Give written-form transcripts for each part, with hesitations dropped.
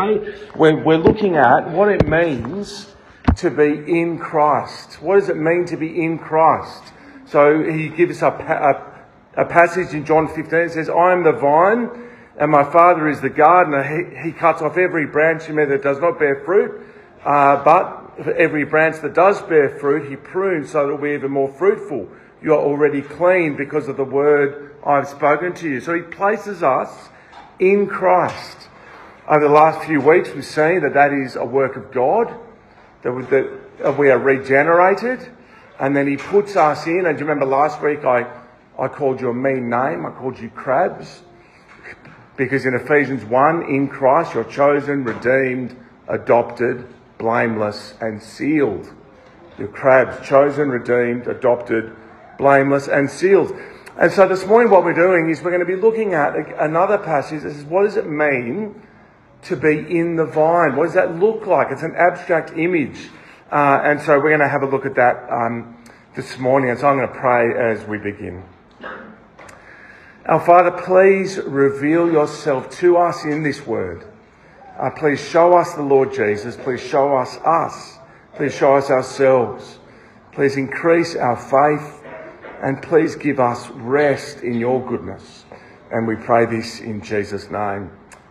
today. We're looking at what it means to be in Christ. What does it mean to be in Christ? So he gives us a passage in John 15. It says, I am the vine and my Father is the gardener. He cuts off every branch in me that does not bear fruit, but for every branch that does bear fruit, he prunes so that it will be even more fruitful. You are already clean because of the word I've spoken to you. So he places us in Christ. Over the last few weeks, we've seen that is a work of God, that we are regenerated, and then he puts us in. And do you remember last week I called you a mean name? I called you crabs. Because in Ephesians 1, in Christ you're chosen, redeemed, adopted, blameless and sealed. You're crabs, chosen, redeemed, adopted, blameless and sealed. And so this morning what we're doing is we're going to be looking at another passage that says, what does it mean to be in the vine? What does that look like? It's an abstract image. And so we're going to have a look at that this morning. And so I'm going to pray as we begin. Our Father, please reveal yourself to us in this word. Please show us the Lord Jesus. Please show us us. Please show us ourselves. Please increase our faith and please give us rest in your goodness. And we pray this in Jesus' name.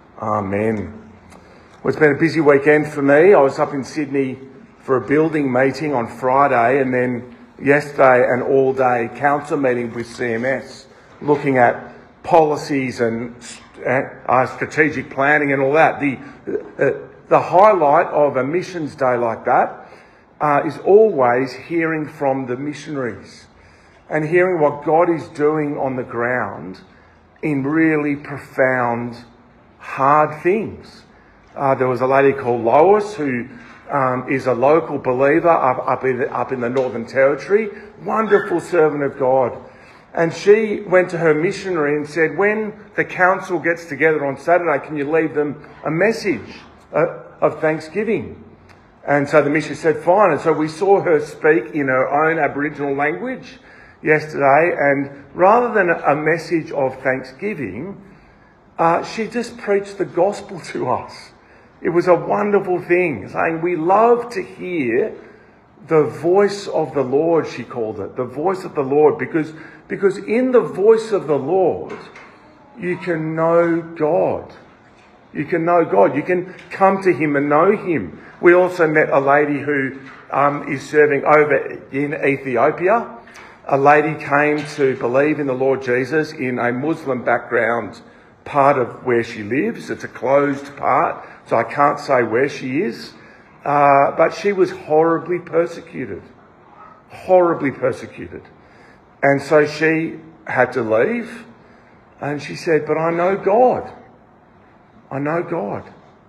Amen. Well, it's been a busy weekend for me. I was up in Sydney for a building meeting on Friday and then yesterday an all-day council meeting with CMS looking at policies and strategic planning and all that. The highlight of a missions day like that is always hearing from the missionaries and hearing what God is doing on the ground in really profound, hard things. There was a lady called Lois who is a local believer up in the Northern Territory, wonderful servant of God. And she went to her missionary and said, when the council gets together on Saturday, can you leave them a message of thanksgiving? And so the missionary said, fine. And so we saw her speak in her own Aboriginal language yesterday. And rather than a message of thanksgiving, she just preached the gospel to us. It was a wonderful thing, saying we love to hear the voice of the Lord, she called it, the voice of the Lord, because in the voice of the Lord, you can know God. You can know God. You can come to him and know him. We also met a lady who is serving over in Ethiopia. A lady came to believe in the Lord Jesus in a Muslim background part of where she lives. It's a closed part, so I can't say where she is. But she was horribly persecuted. Horribly persecuted. And so she had to leave. And she said, but I know God. I know God.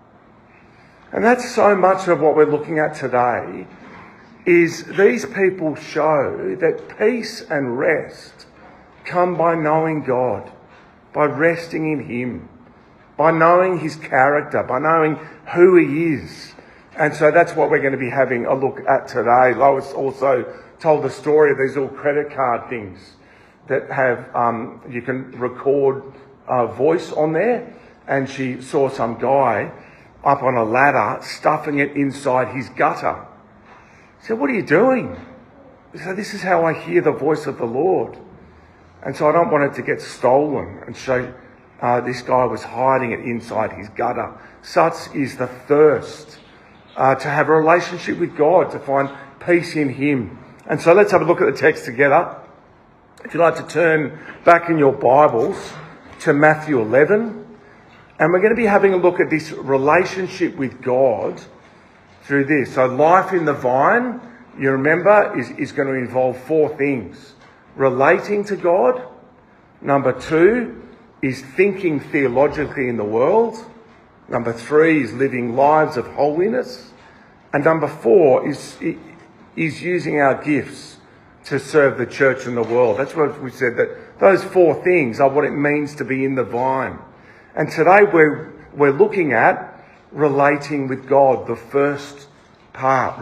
And that's so much of what we're looking at today, is these people show that peace and rest come by knowing God, by resting in him, by knowing his character, by knowing who he is. And so that's what we're going to be having a look at today. Lois also told the story of these little credit card things that have, you can record a voice on there. And she saw some guy up on a ladder stuffing it inside his gutter. She said, what are you doing? He said, this is how I hear the voice of the Lord. And so I don't want it to get stolen. And so this guy was hiding it inside his gutter. Such is the thirst to have a relationship with God, to find peace in him. And so let's have a look at the text together. If you'd like to turn back in your Bibles to Matthew 11. And we're going to be having a look at this relationship with God through this. So life in the vine, you remember, is going to involve four things. Relating to God. Number 2 is thinking theologically in the world. Number 3 is living lives of holiness. And number 4 is using our gifts to serve the church and the world. That's what we said, that those four things are what it means to be in the vine. And today we're looking at relating with God, the first part,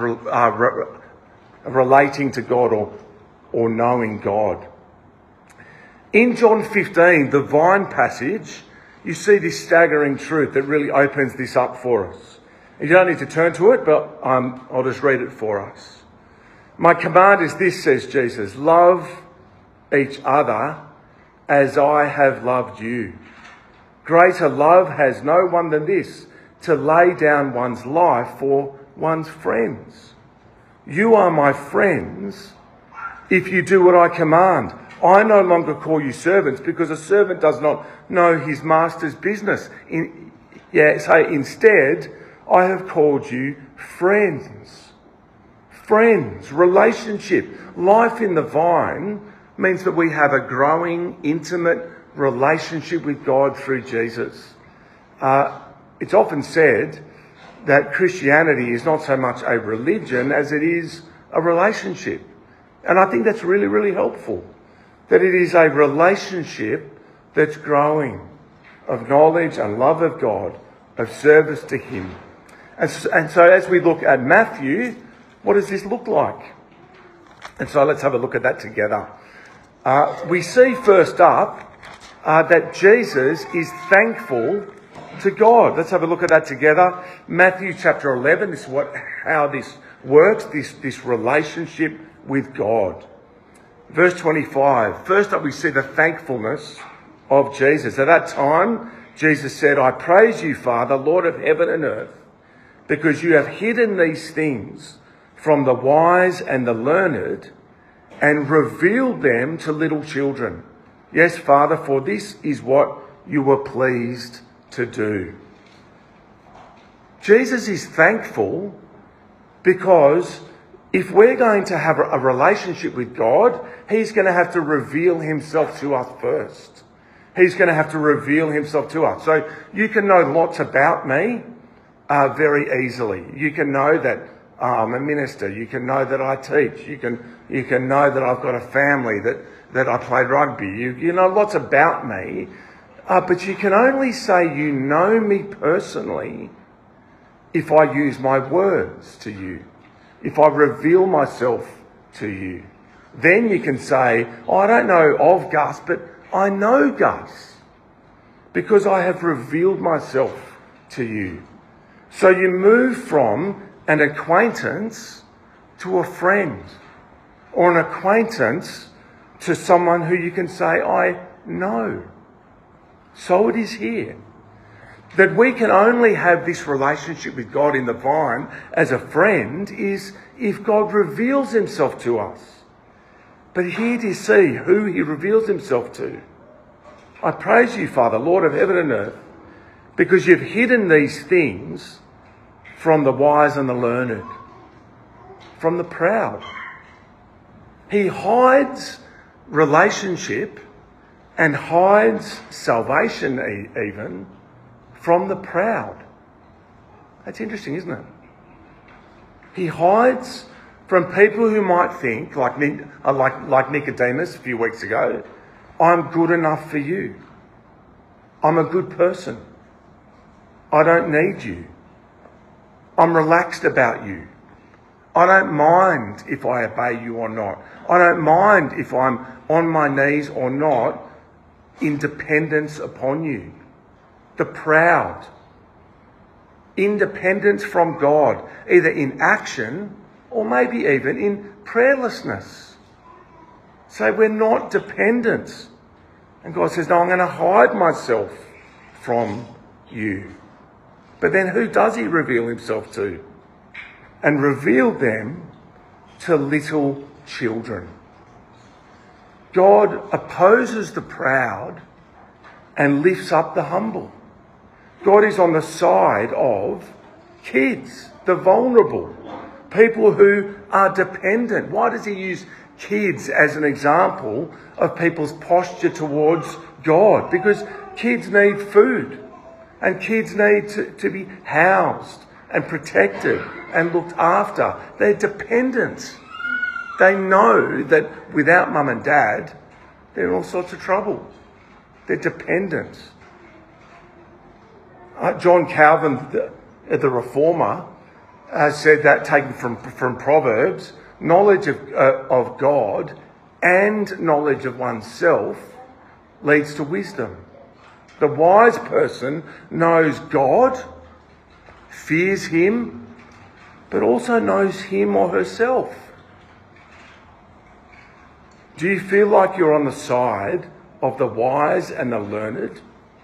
relating to God or knowing God. In John 15, the vine passage you see this staggering truth that really opens this up for us. You don't need to turn to it, but I'll just read it for us. My command is this, says Jesus, love each other as I have loved you. Greater love has no one than this, to lay down one's life for one's friends. You are my friends if you do what I command. I no longer call you servants, because a servant does not know his master's business. Instead, I have called you friends. Friends, relationship. Life in the vine means that we have a growing, intimate relationship with God through Jesus. It's often said that Christianity is not so much a religion as it is a relationship. And I think that's really, really helpful. That it is a relationship that's growing of knowledge and love of God, of service to him. And so as we look at Matthew, what does this look like? And so let's have a look at that together. We see first up that Jesus is thankful to God. Let's have a look at that together. Matthew chapter 11, this is how this works, this relationship with God. Verse 25. First up we see the thankfulness of Jesus. At that time, Jesus said, I praise you, Father, Lord of heaven and earth, because you have hidden these things from the wise and the learned and revealed them to little children. Yes, Father, for this is what you were pleased to do. Jesus is thankful because if we're going to have a relationship with God, he's going to have to reveal himself to us first. He's going to have to reveal himself to us. So you can know lots about me very easily. You can know that I'm a minister. You can know that I teach. You can know that I've got a family, that I play rugby. You know lots about me. But you can only say you know me personally if I use my words to you, if I reveal myself to you. Then you can say, I don't know of Gus, but I know Gus because I have revealed myself to you. So you move from an acquaintance to a friend, or an acquaintance to someone who you can say, I know. So it is here. That we can only have this relationship with God in the vine as a friend is if God reveals himself to us. But here do you see who he reveals himself to. I praise you, Father, Lord of heaven and earth, because you've hidden these things from the wise and the learned, from the proud. He hides relationship and hides salvation even from the proud. That's interesting, isn't it? He hides from people who might think, like Nicodemus a few weeks ago, I'm good enough for you. I'm a good person. I don't need you. I'm relaxed about you. I don't mind if I obey you or not. I don't mind if I'm on my knees or not in dependence upon you. The proud. Independence from God, either in action or maybe even in prayerlessness. So we're not dependent. And God says, no, I'm going to hide myself from you. But then who does he reveal himself to? And reveal them to little children. God opposes the proud and lifts up the humble. God is on the side of kids, the vulnerable, people who are dependent. Why does he use kids as an example of people's posture towards God? Because kids need food and kids need to be housed and protected and looked after. They're dependent. They know that without mum and dad, they're in all sorts of trouble. They're dependent. John Calvin, the reformer, said that, taken from Proverbs, knowledge of God and knowledge of oneself leads to wisdom. The wise person knows God, fears him, but also knows him or herself. Do you feel like you're on the side of the wise and the learned?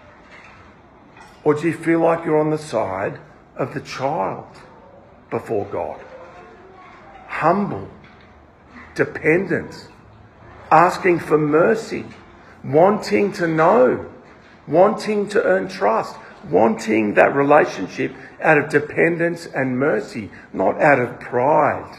Or do you feel like you're on the side of the child before God? Humble, dependent, asking for mercy, wanting to know, wanting to earn trust, wanting that relationship out of dependence and mercy, not out of pride.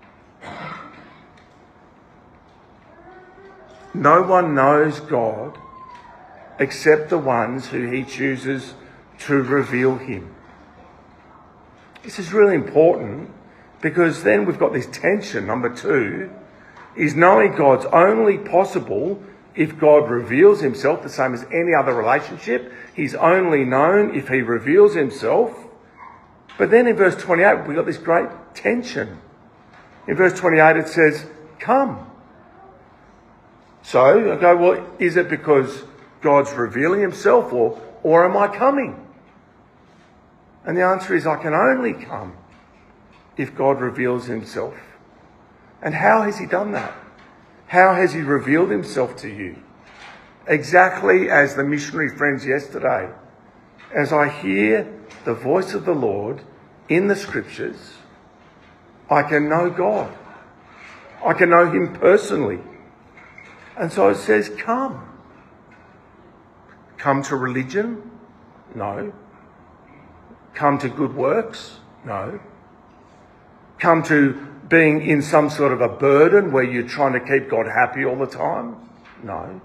No one knows God except the ones who he chooses to reveal him. This is really important because then we've got this tension. Number 2 is knowing God's only possible if God reveals himself, the same as any other relationship. He's only known if he reveals himself. But then in verse 28, we've got this great tension. In verse 28, it says, come. So I go, well, is it because God's revealing himself or am I coming? And the answer is, I can only come if God reveals himself. And how has he done that? How has he revealed himself to you? Exactly as the missionary friends yesterday. As I hear the voice of the Lord in the scriptures, I can know God. I can know him personally. And so it says, come. Come to religion? No. Come to good works? No. Come to being in some sort of a burden where you're trying to keep God happy all the time? No.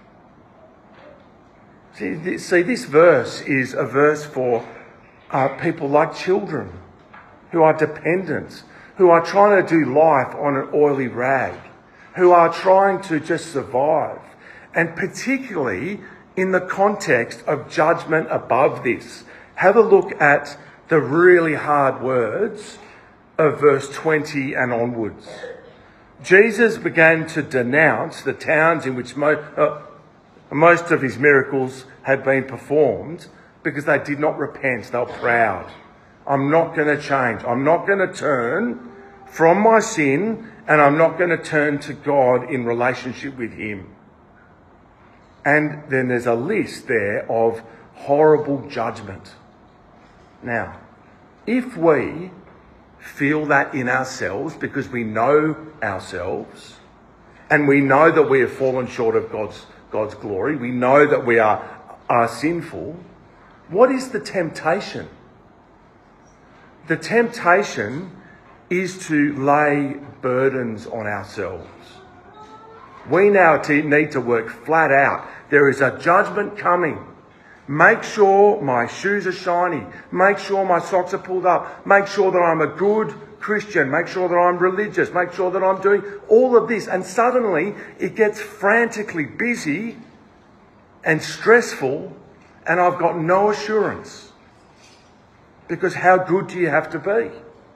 See, this verse is a verse for people like children who are dependent, who are trying to do life on an oily rag, who are trying to just survive. And particularly in the context of judgment above this. Have a look at the really hard words of verse 20 and onwards. Jesus began to denounce the towns in which most of his miracles had been performed because they did not repent. They were proud. I'm not going to change. I'm not going to turn from my sin, and I'm not going to turn to God in relationship with him. And then there's a list there of horrible judgment. Now, if we feel that in ourselves because we know ourselves and we know that we have fallen short of God's glory, we know that we are sinful, what is the temptation? The temptation is to lay burdens on ourselves. We now need to work flat out. There is a judgment coming. Make sure my shoes are shiny. Make sure my socks are pulled up. Make sure that I'm a good Christian. Make sure that I'm religious. Make sure that I'm doing all of this. And suddenly it gets frantically busy and stressful, and I've got no assurance. Because how good do you have to be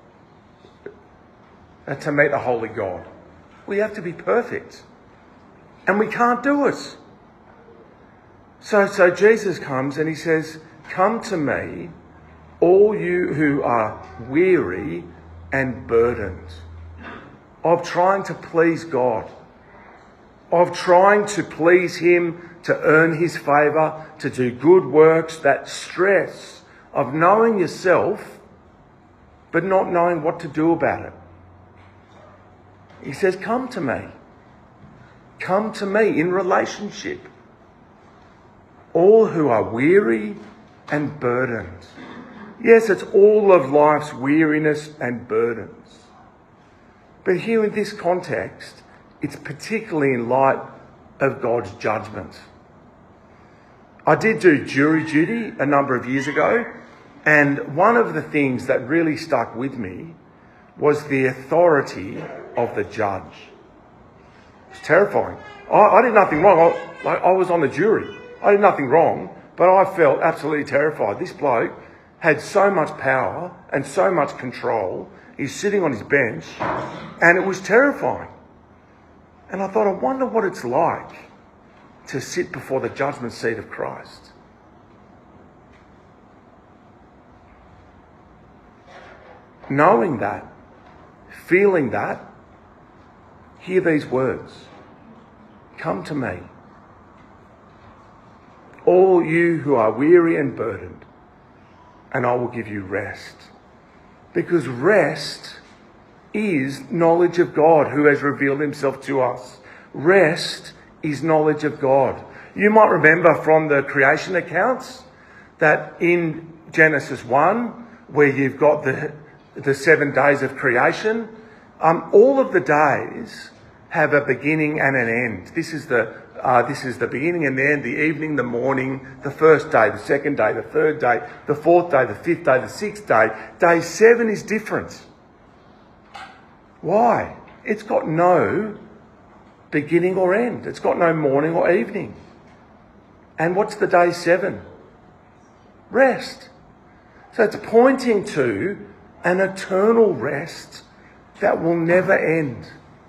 to meet a holy God? We have to be perfect. And we can't do it. So Jesus comes and he says, come to me, all you who are weary and burdened, of trying to please God, of trying to please him, to earn his favour, to do good works, that stress of knowing yourself but not knowing what to do about it. He says, come to me. Come to me in relationship. All who are weary and burdened. Yes, it's all of life's weariness and burdens. But here in this context, it's particularly in light of God's judgment. I did do jury duty a number of years ago, and one of the things that really stuck with me was the authority of the judge. It's terrifying. I did nothing wrong. I was on the jury. I did nothing wrong, but I felt absolutely terrified. This bloke had so much power and so much control. He's sitting on his bench, and it was terrifying. And I thought, I wonder what it's like to sit before the judgment seat of Christ. knowing that, feeling that, hear these words. Come to me, all you who are weary and burdened, and I will give you rest. Because rest is knowledge of God who has revealed himself to us. Rest is knowledge of God. You might remember from the creation accounts that in Genesis 1, where you've got the 7 days of creation, all of the days have a beginning and an end. This is the beginning and the end, the evening, the morning, the first day, the second day, the third day, the fourth day, the fifth day, the sixth day. Day 7 is different. Why? It's got no beginning or end. It's got no morning or evening. And what's the day 7? Rest. So it's pointing to an eternal rest that will never end.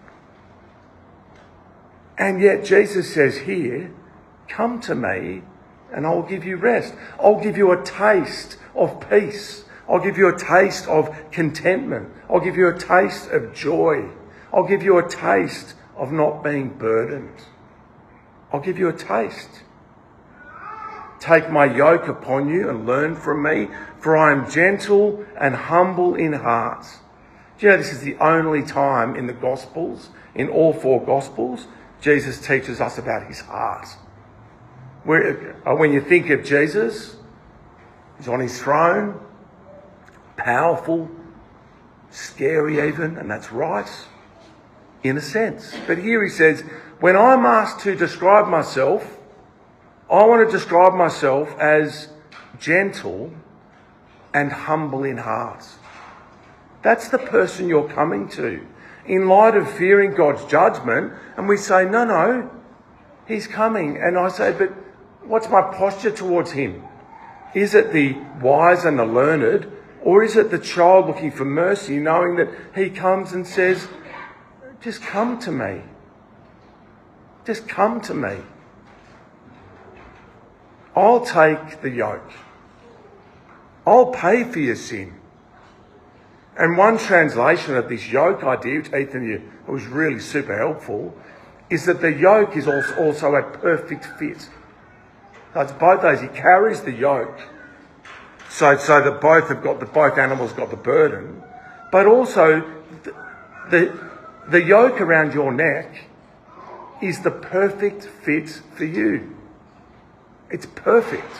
And yet Jesus says here, come to me and I'll give you rest. I'll give you a taste of peace. I'll give you a taste of contentment. I'll give you a taste of joy. I'll give you a taste of not being burdened. I'll give you a taste. Take my yoke upon you and learn from me, for I am gentle and humble in heart. Do you know this is the only time in the Gospels, in all 4 Gospels, Jesus teaches us about his heart. When you think of Jesus, he's on his throne, powerful, scary even, and that's right, in a sense. But here he says, when I'm asked to describe myself, I want to describe myself as gentle and humble in heart. That's the person you're coming to. In light of fearing God's judgment, and we say, no, he's coming. And I say, but what's my posture towards him? Is it the wise and the learned, or is it the child looking for mercy, knowing that he comes and says, just come to me. Just come to me. I'll take the yoke. I'll pay for your sin. And one translation of this yoke idea, which Ethan, it was really super helpful, is that the yoke is also a perfect fit. So it's both those. He carries the yoke, so that both animals got the burden, but also the yoke around your neck is the perfect fit for you. It's perfect.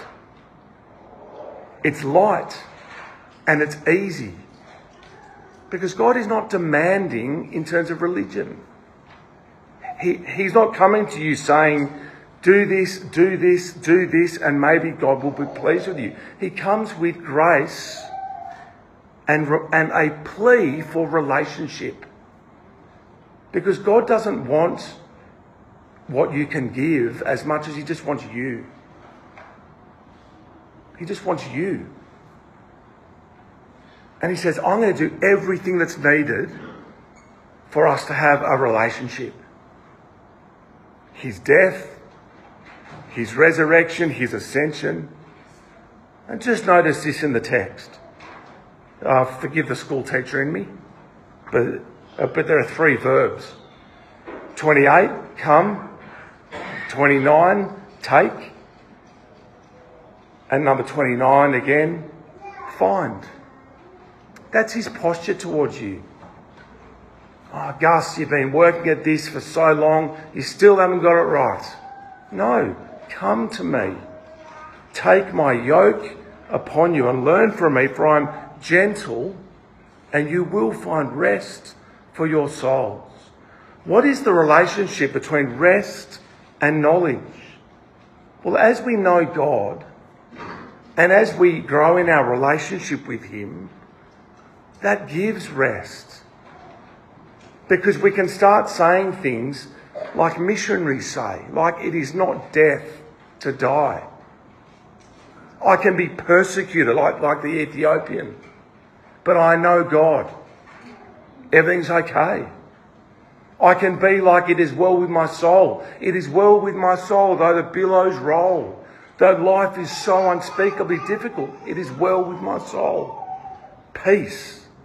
It's light and it's easy. Because God is not demanding in terms of religion. He's not coming to you saying, do this, do this, do this, and maybe God will be pleased with you. He comes with grace and a plea for relationship. Because God doesn't want what you can give as much as he just wants you. He just wants you. And he says, I'm going to do everything that's needed for us to have a relationship. His death, his resurrection, his ascension. And just notice this in the text. Forgive the school teacher in me, but there are 3 verbs. 28, come. 29, take. And number 29 again, find. That's his posture towards you. Oh, Gus, you've been working at this for so long, you still haven't got it right. No, come to me. Take my yoke upon you and learn from me, for I'm gentle and you will find rest for your souls. What is the relationship between rest and knowledge? Well, as we know God and as we grow in our relationship with him, that gives rest. Because we can start saying things like missionaries say, like it is not death to die. I can be persecuted like the Ethiopian, but I know God. Everything's okay. I can be like it is well with my soul. It is well with my soul, though the billows roll. Though life is so unspeakably difficult, it is well with my soul. Peace.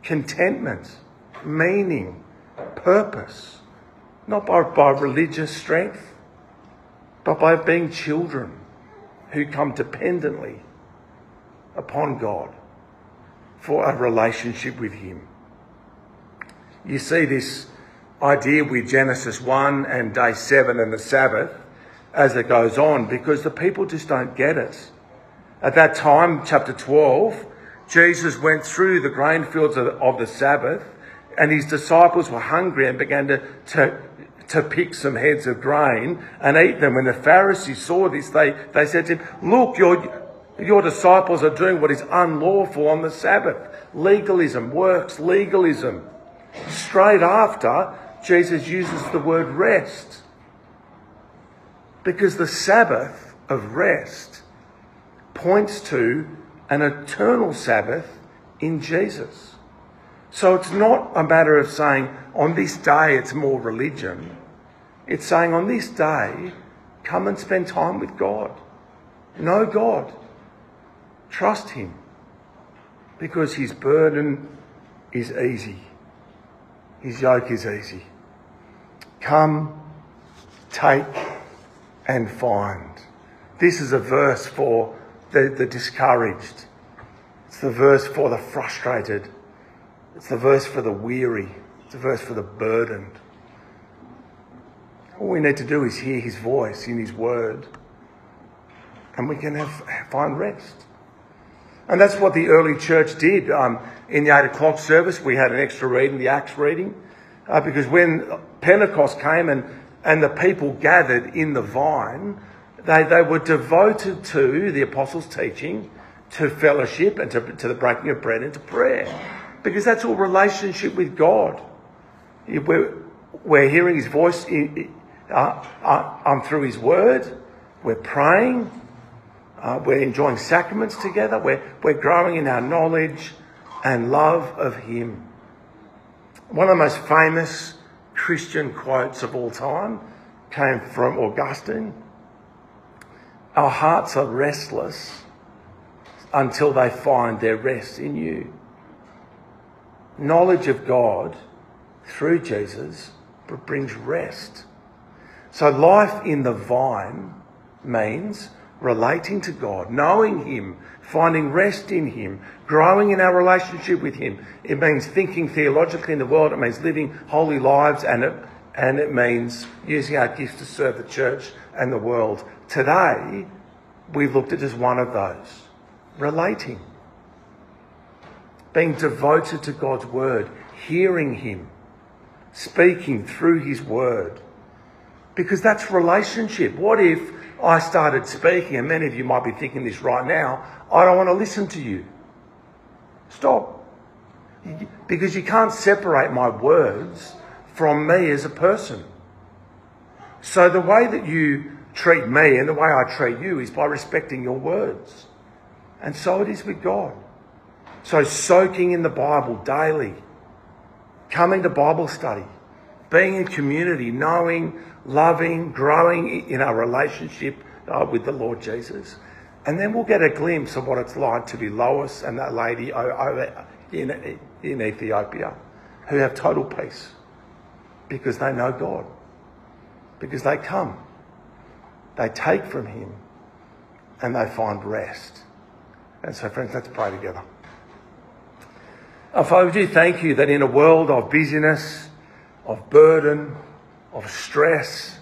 contentment, meaning, purpose, not by religious strength, but by being children who come dependently upon God for a relationship with him. You see this idea with Genesis 1 and day 7 and the Sabbath as it goes on, because the people just don't get it. At that time, chapter 12, Jesus went through the grain fields of the Sabbath, and his disciples were hungry and began to pick some heads of grain and eat them. When the Pharisees saw this, they said to him, "Look, your disciples are doing what is unlawful on the Sabbath." Legalism, works legalism. Straight after, Jesus uses the word rest. Because the Sabbath of rest points to an eternal Sabbath in Jesus. So it's not a matter of saying on this day it's more religion. It's saying on this day, come and spend time with God. Know God. Trust him. Because his burden is easy. His yoke is easy. Come, take and find. This is a verse for the discouraged. It's the verse for the frustrated. It's the verse for the weary. It's the verse for the burdened. All we need to do is hear his voice in his word, and we can find rest. And that's what the early church did. In the 8 o'clock service, we had an extra reading, the Acts reading, because when Pentecost came and the people gathered in the vine, they were devoted to the apostles' teaching, to fellowship, and to the breaking of bread and to prayer. Because that's all relationship with God. We're hearing his voice through his word. We're praying. We're enjoying sacraments together. We're growing in our knowledge and love of him. One of the most famous Christian quotes of all time came from Augustine. Our hearts are restless until they find their rest in you. Knowledge of God through Jesus brings rest. So life in the vine means relating to God, knowing him, finding rest in him, growing in our relationship with him. It means thinking theologically in the world. It means living holy lives, and it means using our gifts to serve the church and the world. Today, we've looked at just one of those. Relating. Being devoted to God's word. Hearing him. Speaking through his word. Because that's relationship. What if I started speaking, and many of you might be thinking this right now, I don't want to listen to you. Stop. Because you can't separate my words from me as a person. So the way that you treat me and the way I treat you is by respecting your words. And so it is with God. So soaking in the Bible daily, coming to Bible study, being in community, knowing, loving, growing in our relationship with the Lord Jesus. And then we'll get a glimpse of what it's like to be Lois and that lady over in Ethiopia who have total peace because they know God, because they come, they take from him and they find rest. And so friends, let's pray together. Father, we do thank you that in a world of busyness, of burden, of stress,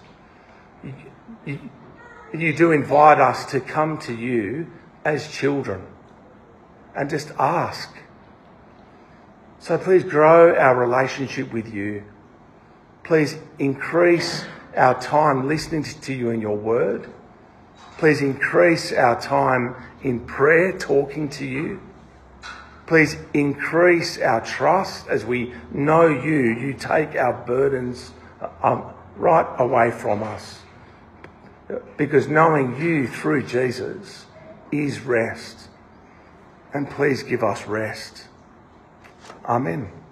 you do invite us to come to you as children and just ask. So please grow our relationship with you. Please increase our time listening to you in your word. Please increase our time in prayer, talking to you. Please increase our trust as we know you. You take our burdens right away from us. Because knowing you through Jesus is rest. And please give us rest. Amen.